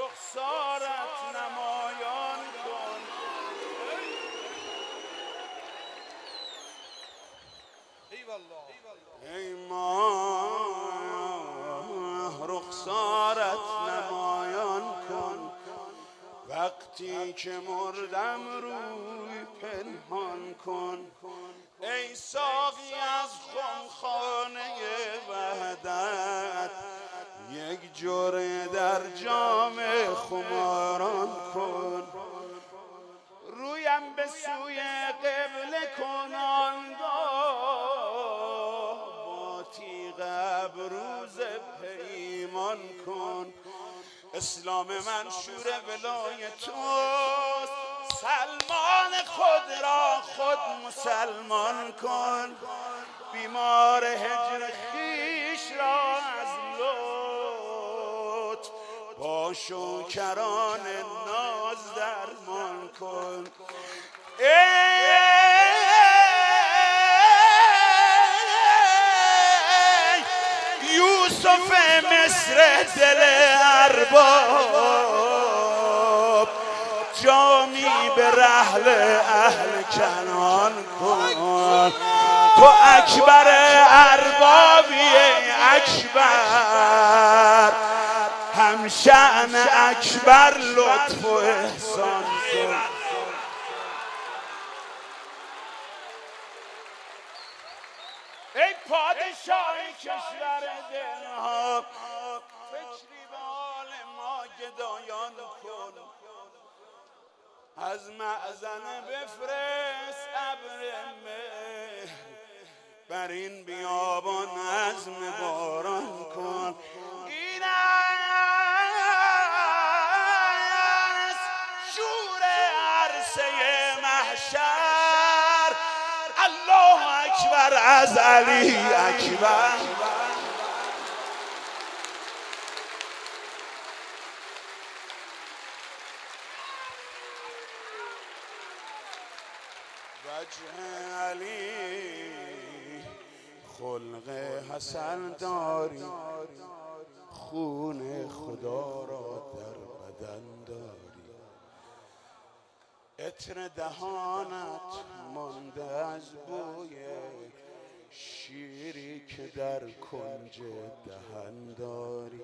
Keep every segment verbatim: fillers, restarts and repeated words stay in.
رخسارت نمایان کن. ای ماه رخسارت نمایان کن، وقتی که مردم روی پنهان کن. ای ساقی از خمخانه وحدت یک جرعه در جام خماران کن. رویم به سوی قبله کن آنگاه، با تیغ ابروز پیمان کن. اسلام منشور ولای توست، سلمان خود را خود مسلمان کن. بیمار هجر خویش را از لطف با شوکران ناز درمان کن. ای یوسف مصر دل ارباب، جامی به رحل اهل کنعان کن. تو اکبر اربابی اکبر، هم شأن اکبر لطف و احسان کن. ای پادشاه کشور دلها، فکری به حال ما گدایان کن. از معزن بفرست ابر مهر، بر این بیابان عزم باران کن. این است شور عرصه محشر، الله اکبر از علی اکبر. وجه علی خلق حسن داری، خون خدا را در بدن داری. عطر دهانت مانده از بوی شیری که در کنج دهن داری.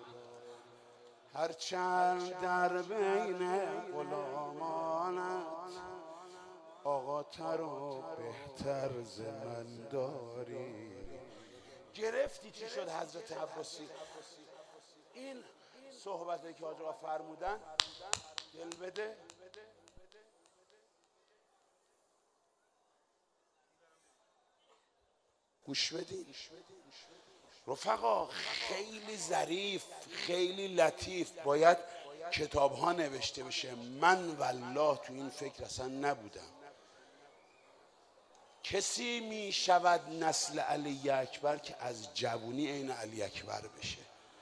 هرچند در بین غلامانت آقاتر و بهتر ز من داری. گرفتی چی شد حضرت عباسی؟ این صحبتی که حاج آقا فرمودن دل بده. گوش بدین رفقا، خیلی ظریف، خیلی لطیف باید کتاب ها نوشته بشه. من والله تو این فکر اصلا نبودم. کسی می شود نسل علی اکبر که از جوونی عین علی اکبر بشه؟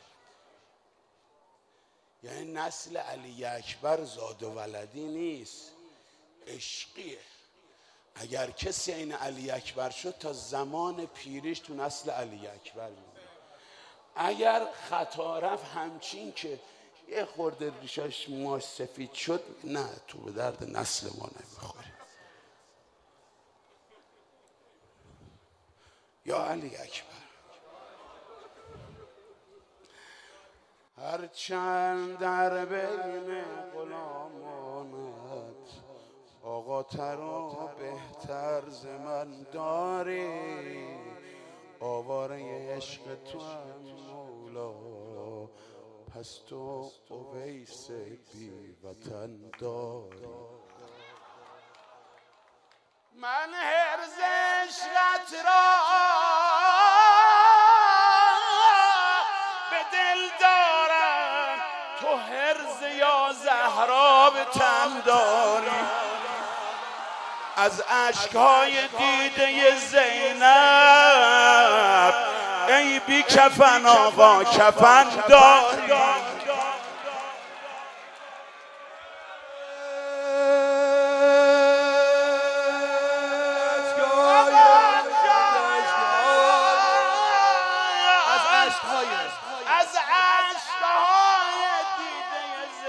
یعنی نسل علی اکبر زاد و ولدی نیست، عشقیه. اگر کسی عین علی اکبر شد تا زمان پیریش تو نسل علی اکبر میمونه. اگر خطا رفت همچین که یه خورده ریشاش موهاش سفید شد، نه تو به درد نسل ما نمیخوری. یا علی اکبر. هرچند در بین غلامانت آقاتر و بهتر ز من داری. آواره عشق تو هم مولا، پس تو اویس بی وطن داری. من هرز عشقت را به دل دارم، تو هرز یا زهرا به تن داری. از اشکهای دیده زینب ای بی کفن آقا کفن داری. از اشکهای دیده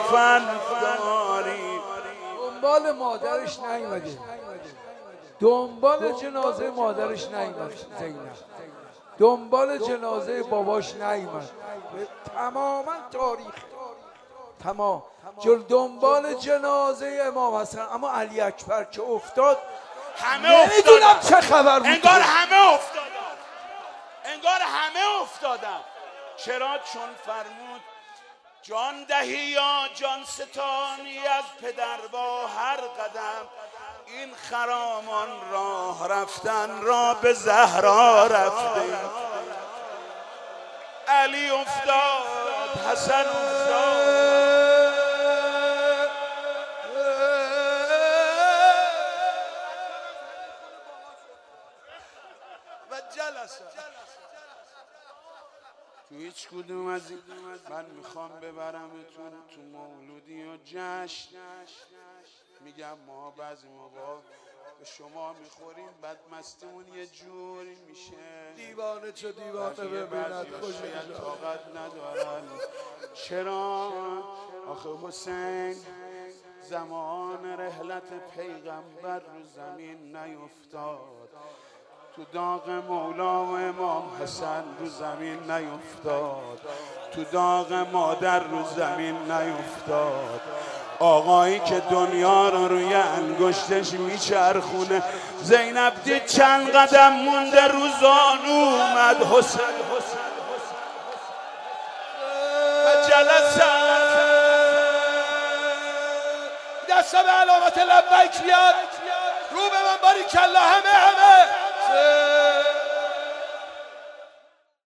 کفن داری. دنبال مادرش نیومده، دنبال جنازه مادرش نیومد زینب، دنبال جنازه باباش نیومد. تماما تاریخ تمام جل دنبال جنازه امام حسن. اما علی اکبر که افتاد همه نمیدونم چه خبر بود، انگار همه افتادن، انگار همه افتادن. چرا؟ چون فرمود جان دهی یا جان ستانی از پدر با هر قدم، این خرامان راه رفتن را به زهرا رفته. علی افتاد، حسن افتاد، و جلسه. تو هیچ کدوم از این من میخوام ببرمتون تو مولودی و جشن. میگم ما بعضی موقع به شما میخوریم بعد مستمون یه جوری میشه، دیوانه چه دیوانه ببیند شاید طاقت ندارن. چرا؟ آخه حسین زمان رحلت پیغمبر رو زمین نیفتاد، تو داغ مولا و امام حسن رو زمین نیفتاد، تو داغ مادر رو زمین نیفتاد. آقایی که دنیا رو روی انگشتش میچرخونه، زینب دید چند قدم مونده رو زانو اومد حسین و جلسه. دست به علامت لبیک بیاد، رو به من باری کلا همه